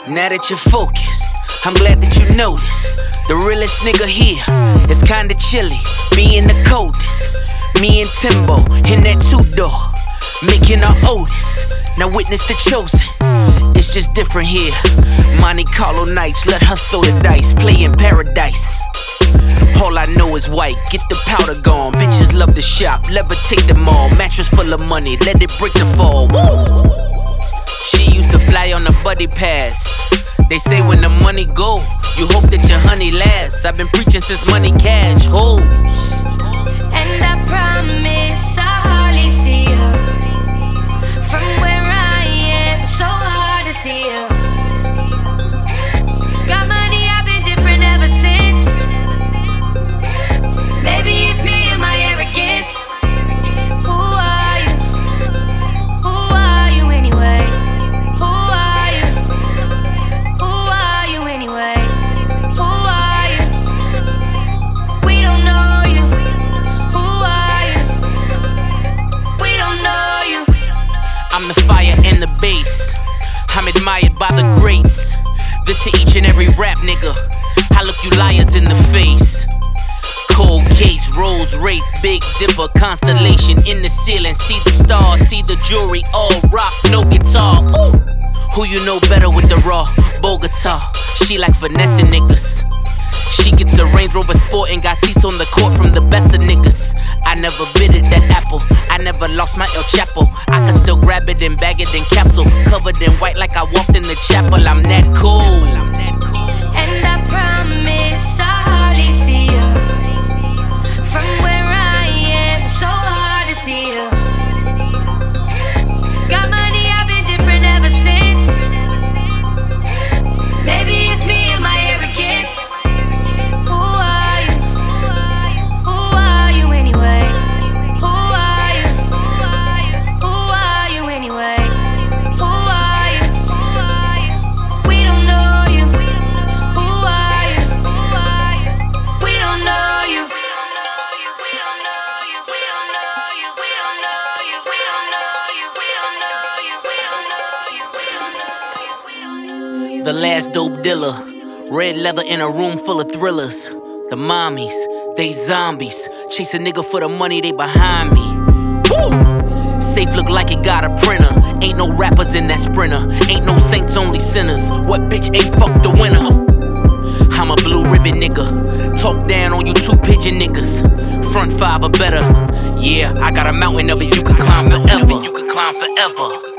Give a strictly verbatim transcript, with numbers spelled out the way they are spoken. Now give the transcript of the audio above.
Now that you're focused, I'm glad that you noticed. The realest nigga here is kinda chilly, being the coldest. Me and Timbo in that two-door, making our Otis. Now witness the chosen, it's just different here. Monte Carlo nights, let her throw the dice, play in paradise. All I know is white, get the powder gone. Bitches love to shop, levitate them all. Mattress full of money, let it break the fall. Woo! She used to fly on the buddy pass. They say when the money go, you hope that your honey lasts. I've been preaching since money cash hoes. And I promise I'll hardly see you. From where I am, so hard to see you. Got money, I've been different ever since. Maybe it's me and my arrogance. Who are you? Who are you anyway? Who are you? Who are you anyway? Who are you? We don't know you. Who are you? We don't know you. I'm the fire and the bass. I'm admired by the greats. This to each and every rap nigga. I look you liars in the face. Cold case, Rolls Wraith, Big Dipper, constellation in the ceiling. See the stars, see the jewelry, all rock, no guitar. Ooh. Who you know better with the raw Bogota? She like finessing niggas. She gets a Range Rover Sport and got seats on the court from the best of niggas. I never bit that apple, I never lost my El Chapo. I can still grab it and bag it in capsule, covered in white like I walked in the chapel. I'm that cool. And I promise I'll hardly see you. From where I am, so hard to see you. Got money, I've been different ever since. Maybe it's me and my arrogance. Who are you? Who are you anyway? Who are you? Who are you anyway? Who are you? We don't know you. Who are you? We don't know you. The last dope dealer, red leather in a room full of thrillers. The mommies, they zombies, chase a nigga for the money, they behind me. Woo! Safe look like it got a printer. Ain't no rappers in that sprinter. Ain't no saints, only sinners. What bitch ain't fuck the winner? I'm a blue ribbon nigga. Talk down on you two pigeon niggas. Front five or better. Yeah, I got a mountain of it you could climb forever. You could climb forever.